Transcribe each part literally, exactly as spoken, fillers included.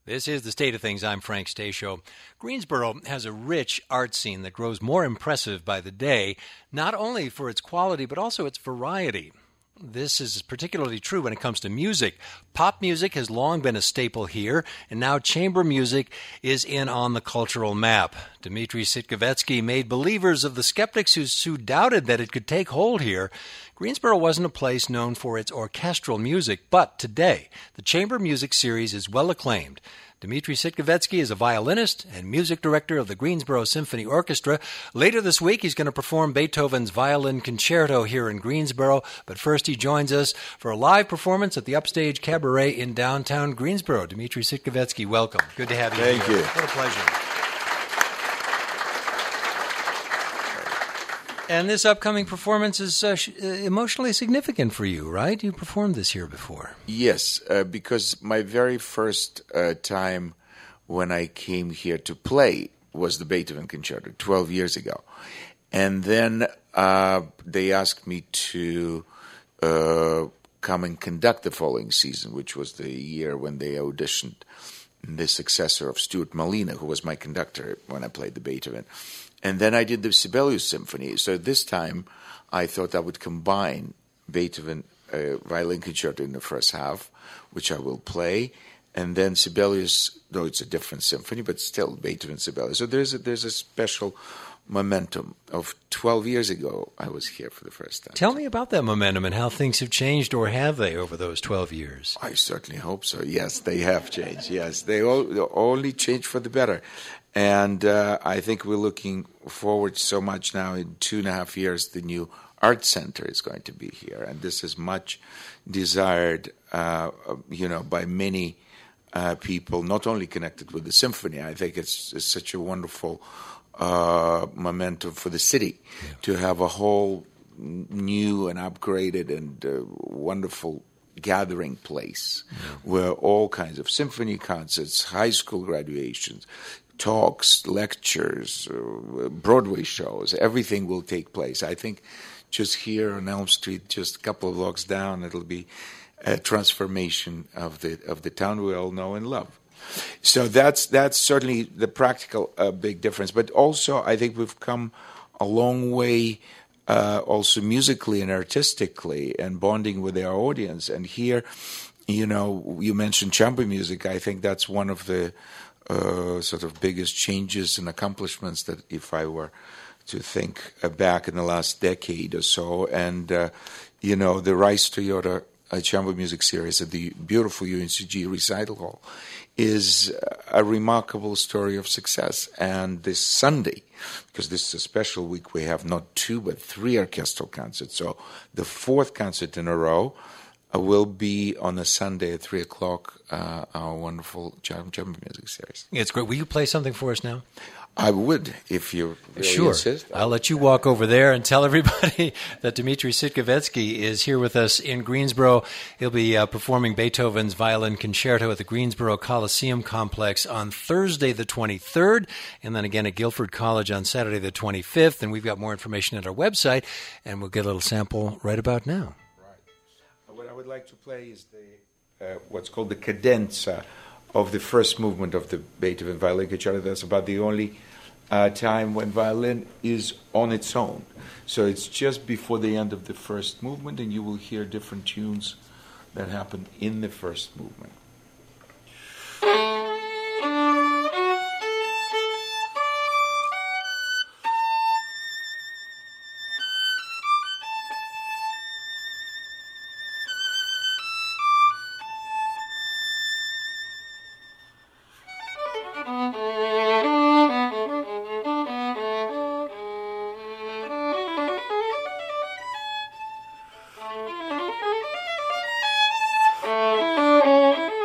This is The State of Things. I'm Frank Stasio. Greensboro has a rich art scene that grows more impressive by the day, not only for its quality, but also its variety. This is particularly true when it comes to music. Pop music has long been a staple here, and now chamber music is in on the cultural map. Dmitri Sitkovetsky made believers of the skeptics who, who doubted that it could take hold here. Greensboro wasn't a place known for its orchestral music, but today, the chamber music series is well acclaimed. Dmitri Sitkovetsky is a violinist and music director of the Greensboro Symphony Orchestra. Later this week, he's going to perform Beethoven's Violin Concerto here in Greensboro. But first, he joins us for a live performance at the Upstage Cabaret in downtown Greensboro. Dmitri Sitkovetsky, welcome. Good to have you Thank here. you. What a pleasure. And this upcoming performance is uh, sh- emotionally significant for you, right? You performed this here before. Yes, uh, because my very first uh, time when I came here to play was the Beethoven Concerto twelve years ago. And then uh, they asked me to uh, come and conduct the following season, which was the year when they auditioned the successor of Stuart Malina, who was my conductor when I played the Beethoven. And then I did the Sibelius Symphony. So this time I thought I would combine Beethoven uh, Violin Concerto in the first half, which I will play, and then Sibelius, though it's a different symphony, but still Beethoven Sibelius. So there's a, there's a special momentum of twelve years ago I was here for the first time. Tell me about that momentum and how things have changed, or have they, over those twelve years? I certainly hope so. Yes, they have changed. Yes, they all, they only changed for the better. And uh, I think we're looking forward so much now. In two and a half years, the new art center is going to be here. And this is much desired, uh, you know, by many uh, people, not only connected with the symphony. I think it's, it's such a wonderful uh, momentum for the city yeah. to have a whole new and upgraded and uh, wonderful gathering place yeah. where all kinds of symphony concerts, high school graduations, talks, lectures, uh, Broadway shows, everything will take place. I think just here on Elm Street, just a couple of blocks down, it'll be a transformation of the of the town we all know and love. So that's that's certainly the practical uh, big difference. But also, I think we've come a long way uh, also musically and artistically and bonding with our audience. And here, you know, you mentioned chamber music. I think that's one of the Uh, sort of biggest changes and accomplishments that if I were to think uh, back in the last decade or so. And, uh, you know, the Rice Toyota uh, Chamber Music Series at the beautiful U N C G Recital Hall is a remarkable story of success. And this Sunday, because this is a special week, we have not two but three orchestral concerts. So the fourth concert in a row Uh, will be on a Sunday at three o'clock, uh, our wonderful chamber music series. It's great. Will you play something for us now? I would, if you really sure. insist. I'll let you walk over there and tell everybody that Dmitri Sitkovetsky is here with us in Greensboro. He'll be uh, performing Beethoven's Violin Concerto at the Greensboro Coliseum Complex on Thursday the twenty-third, and then again at Guilford College on Saturday the twenty-fifth. And we've got more information at our website, and we'll get a little sample right about now. What I would like to play is the uh, what's called the cadenza of the first movement of the Beethoven Violin Concerto. That's about the only uh, time when violin is on its own. So it's just before the end of the first movement, and you will hear different tunes that happen in the first movement. Thank you.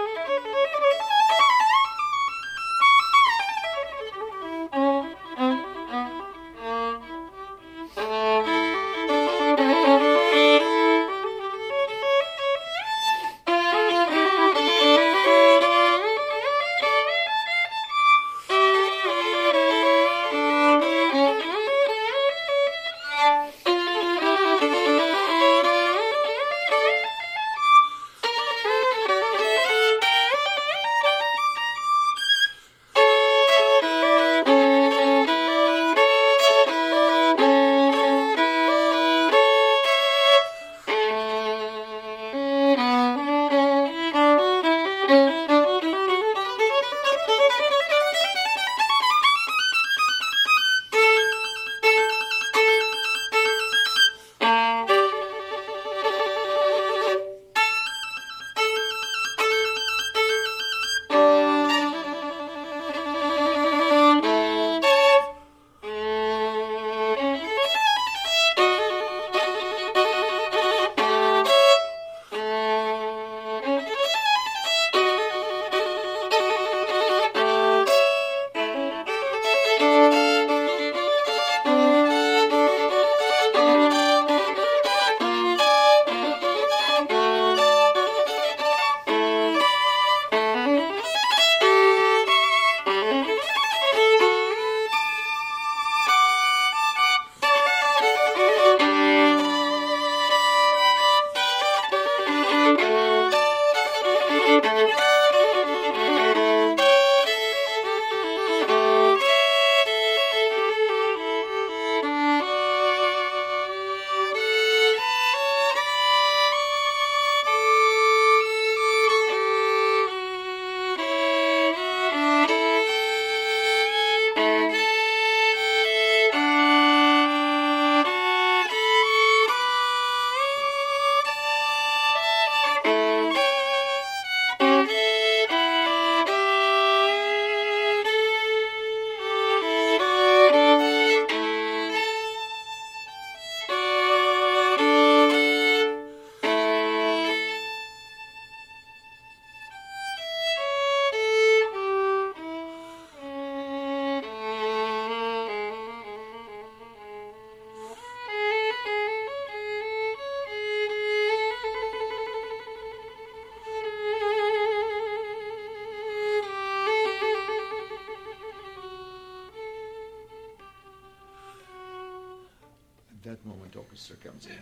moment orchestra comes in.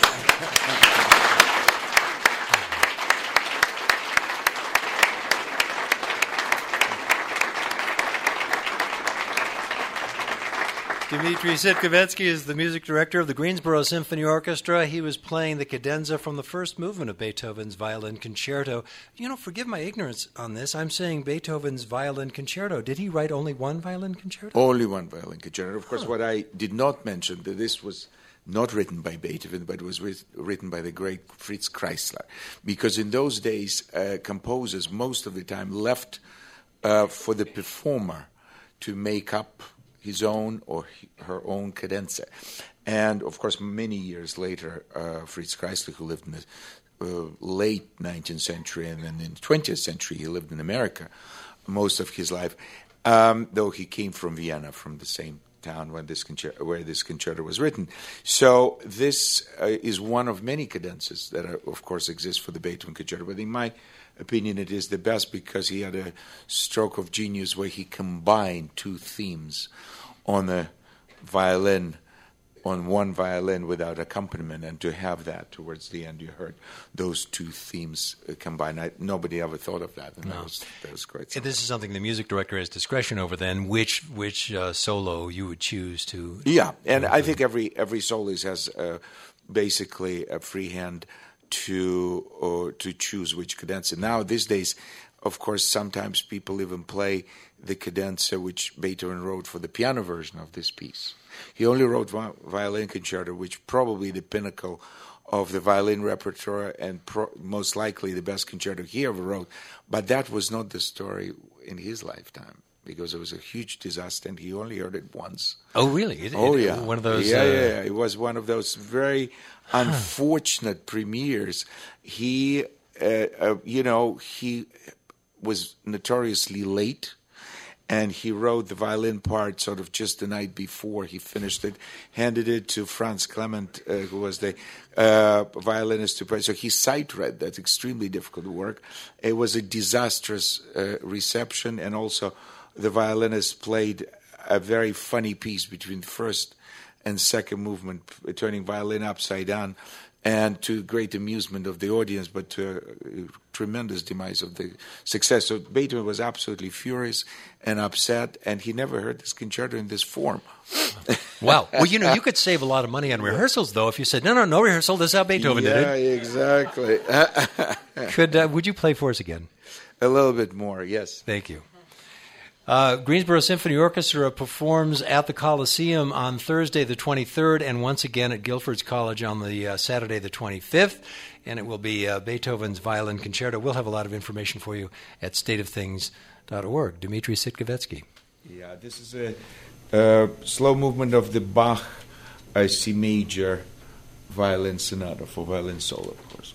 Dmitri Sitkovetsky is the music director of the Greensboro Symphony Orchestra. He was playing the cadenza from the first movement of Beethoven's Violin Concerto. You know, forgive my ignorance on this. I'm saying Beethoven's Violin Concerto. Did he write only one violin concerto? Only one violin concerto. Of course, Huh. what I did not mention, that this was not written by Beethoven, but was writ- written by the great Fritz Kreisler. Because in those days, uh, composers most of the time left uh, for the performer to make up his own or he, her own cadenza. And, of course, many years later, uh, Fritz Kreisler, who lived in the uh, late nineteenth century and then in the twentieth century, he lived in America most of his life, um, though he came from Vienna, from the same town when this concerto, where this concerto was written. So this uh, is one of many cadenzas that, are, of course, exist for the Beethoven concerto. But in my opinion, it is the best because he had a stroke of genius where he combined two themes on the violin, on one violin without accompaniment, and to have that towards the end, you heard those two themes uh, combined. I, nobody ever thought of that, and No. that was that was great. And this is something the music director has discretion over then, which which uh, solo you would choose to... Yeah, and I think every every soloist has uh, basically a free hand to or to choose which cadenza. Now, these days, of course, sometimes people even play the cadenza which Beethoven wrote for the piano version of this piece. He only wrote vi- violin concerto, which probably the pinnacle of the violin repertoire and pro- most likely the best concerto he ever wrote. But that was not the story in his lifetime, because it was a huge disaster and he only heard it once. Oh, really? It, Oh, it, yeah. One of those... Yeah, uh, yeah, yeah. It was one of those very unfortunate premieres. He, uh, uh, you know, he was notoriously late, and he wrote the violin part sort of just the night before he finished it, handed it to Franz Clement, uh, who was the uh, violinist to play. So he sight-read that extremely difficult work. It was a disastrous uh, reception, and also the violinist played a very funny piece between the first and second movement, turning violin upside down, and to great amusement of the audience, but to a tremendous demise of the success. So Beethoven was absolutely furious and upset, and he never heard this concerto in this form. Wow. Well, you know, you could save a lot of money on rehearsals, though, if you said, no, no, no rehearsal, this is how Beethoven yeah, did it. exactly. Could uh, Would you play for us again? A little bit more, yes. Thank you. Uh, Greensboro Symphony Orchestra performs at the Coliseum on Thursday the twenty-third and once again at Guilford's College on the uh, Saturday the twenty-fifth. And it will be uh, Beethoven's Violin Concerto. We'll have a lot of information for you at state of things dot org. Dmitri Sitkovetsky. Yeah, this is a uh, slow movement of the Bach uh, C major violin sonata for violin solo, of course.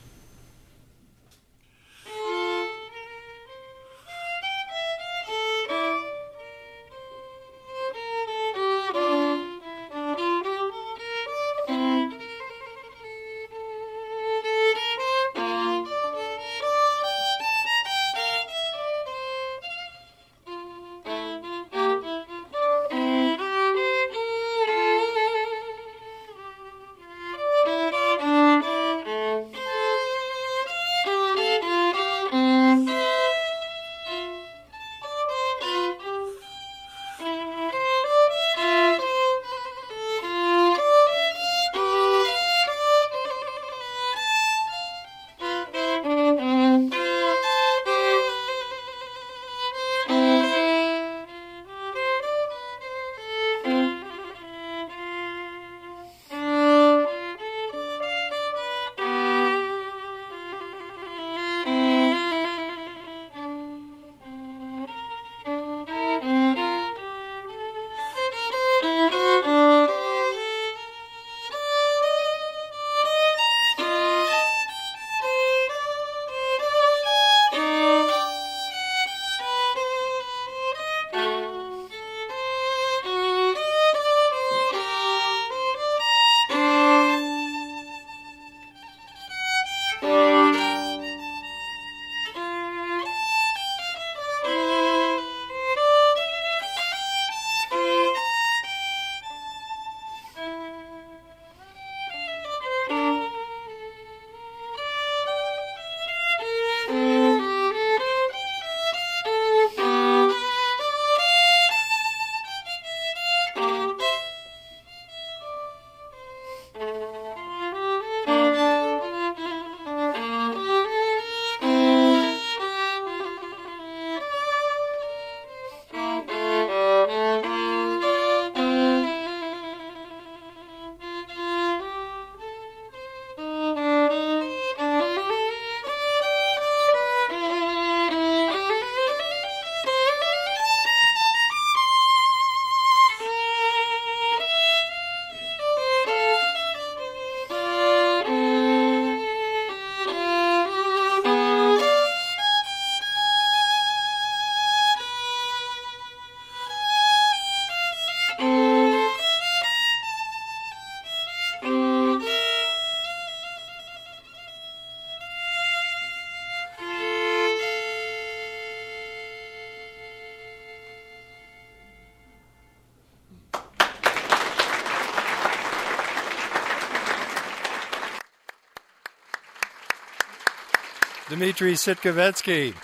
Dmitri Sitkovetsky.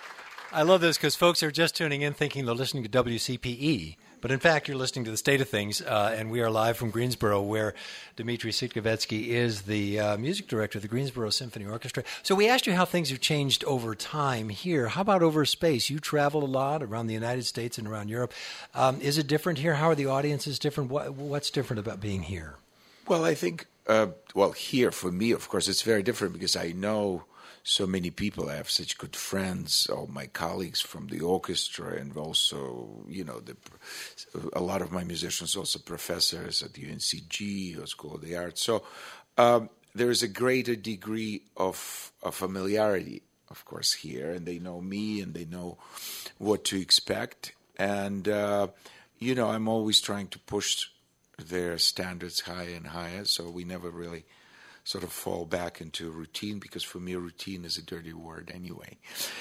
I love this because folks are just tuning in thinking they're listening to W C P E. But in fact, you're listening to The State of Things, uh, and we are live from Greensboro, where Dmitri Sitkovetsky is the uh, music director of the Greensboro Symphony Orchestra. So we asked you how things have changed over time here. How about over space? You travel a lot around the United States and around Europe. Um, is it different here? How are the audiences different? What, what's different about being here? Well, I think, uh, well, here for me, of course, it's very different because I know so many people. I have such good friends, all my colleagues from the orchestra, and also, you know, the, a lot of my musicians, also professors at the U N C G or School of the Arts. So um, there is a greater degree of, of familiarity, of course, here, and they know me and they know what to expect. And, uh, you know, I'm always trying to push their standards higher and higher, so we never really sort of fall back into routine, because for me routine is a dirty word anyway.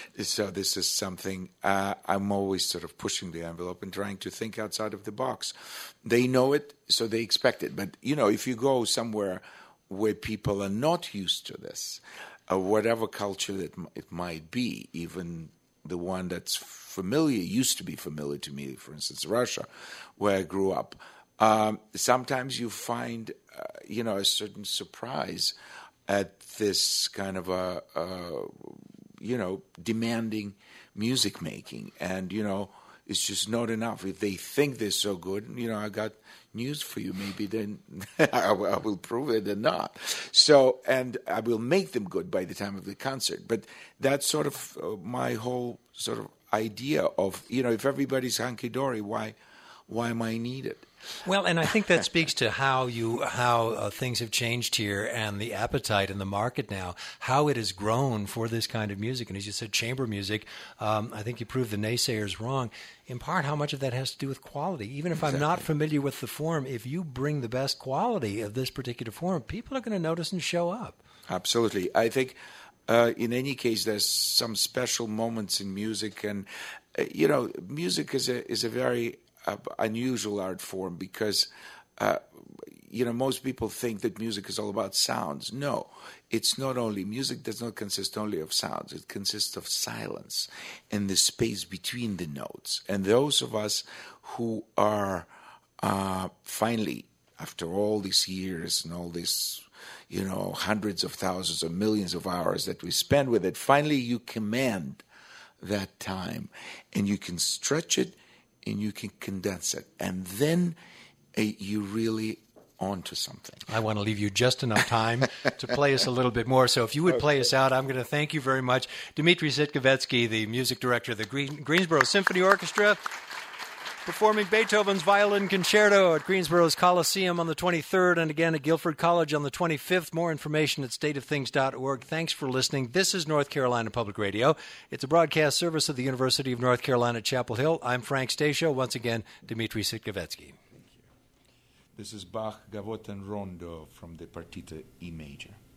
So this is something uh, I'm always sort of pushing the envelope and trying to think outside of the box. They know it, so they expect it. But, you know, if you go somewhere where people are not used to this, uh, whatever culture that it might be, even the one that's familiar, used to be familiar to me, for instance, Russia, where I grew up, Um, sometimes you find, uh, you know, a certain surprise at this kind of a, uh, you know, demanding music making. And, you know, it's just not enough. If they think they're so good, you know, I got news for you. Maybe then I will prove it or not. So, and I will make them good by the time of the concert. But that's sort of uh, my whole sort of idea of, you know, if everybody's hunky-dory, why, why am I needed? Well, and I think that speaks to how you how uh, things have changed here, and the appetite in the market now, how it has grown for this kind of music. And as you said, chamber music, um, I think you proved the naysayers wrong. In part, how much of that has to do with quality. Even if exactly. I'm not familiar with the form, if you bring the best quality of this particular form, people are going to notice and show up. Absolutely. I think uh, in any case, there's some special moments in music. And, uh, you know, music is a is a very Uh, unusual art form because, uh, you know, most people think that music is all about sounds. No, it's not only. Music does not consist only of sounds. It consists of silence and the space between the notes. And those of us who are uh, finally, after all these years and all these, you know, hundreds of thousands or millions of hours that we spend with it, finally you command that time and you can stretch it and you can condense it, and then uh, you really onto something. I want to leave you just enough time to play us a little bit more. So if you would okay. play us out, I'm going to thank you very much. Dmitri Sitkovetsky, the music director of the Green- Greensboro Symphony Orchestra, performing Beethoven's Violin Concerto at Greensboro's Coliseum on the twenty-third, and again at Guilford College on the twenty-fifth. More information at state of things dot org. Thanks for listening. This is North Carolina Public Radio. It's a broadcast service of the University of North Carolina, Chapel Hill. I'm Frank Stasio. Once again, Dmitri Sitkovetsky. Thank you. This is Bach, Gavotte and Rondo from the Partita E major.